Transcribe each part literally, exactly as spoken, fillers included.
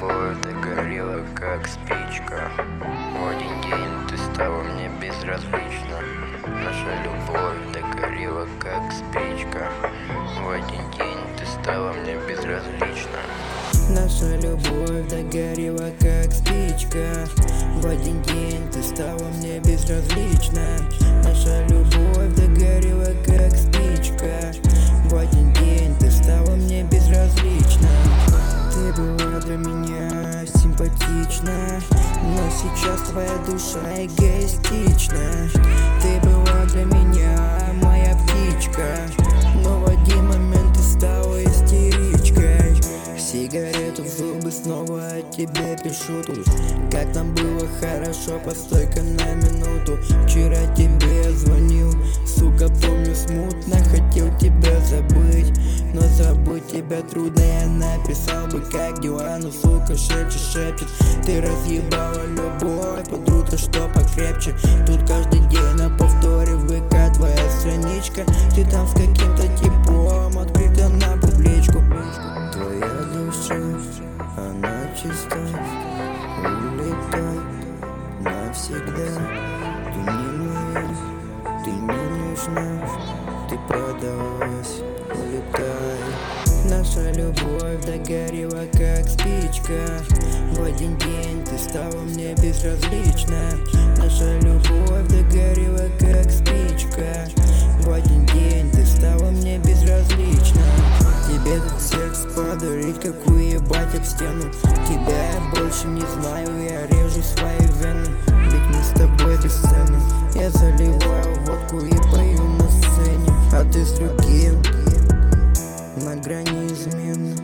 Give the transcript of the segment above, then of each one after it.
любовь догорела, как спичка. В один день ты стала мне безразлична. Наша любовь догорела, как спичка. В один день ты стала мне безразлична. Наша любовь догорела, как спичка. В один день ты стала мне безразлична. Наша любовь догорела, как спичка. В один день ты стала мне безразлична. Ты была для меня симпатична, но сейчас твоя душа эгоистична. Ты была для меня моя птичка, но в один момент ты стала истеричкой. Сигарету в зубы, снова о тебе пишу тут. Как нам было хорошо, постой-ка на минуту. Вчера тебе звонил, сука, помню смутно. Хотел тебя забыть, но забыть тебя трудно. Я написал бы, как дела, но сука шепчет, шепчет. Ты разъебала любовь, под утро что покрепче. Тут каждый день на повторе в ВК твоя страничка. Ты там с каким-то типом, открыта на публичку. Твоя душа, она чиста, улетай навсегда. Ты не моя, ты не нужна, ты продалась, улетай. Наша любовь догорела, как спичка. В один день ты стала мне безразлична. Наша любовь догорела, как спичка. В один день ты стала мне безразлична. Тебе этот секс подарить, как уебать об стену. Тебя я больше не знаю, я режу свои вены. Ведь мы с тобой бесценны. Я заливаю водку и пою на сцене, а ты с другим на грани измены.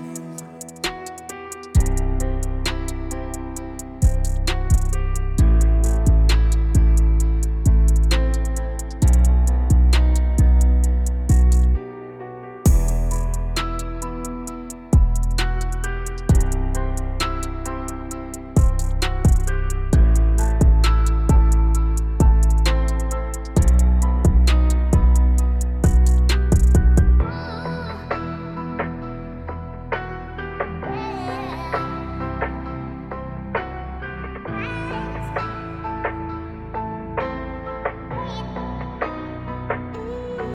Yeah.